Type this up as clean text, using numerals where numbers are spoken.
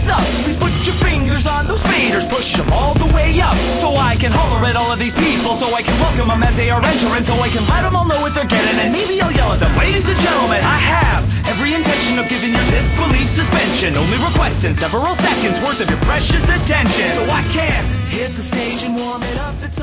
up? Please put your fingers on those faders, push them all the way up, so I can holler at all of these people, so I can welcome them as they are entering, so I can let them all know what they're getting, and maybe I'll yell at them. Ladies and gentlemen, I have every intention of giving your disbelief suspension, only requesting several seconds worth of your precious attention, so I can hit the stage and warm it up. It's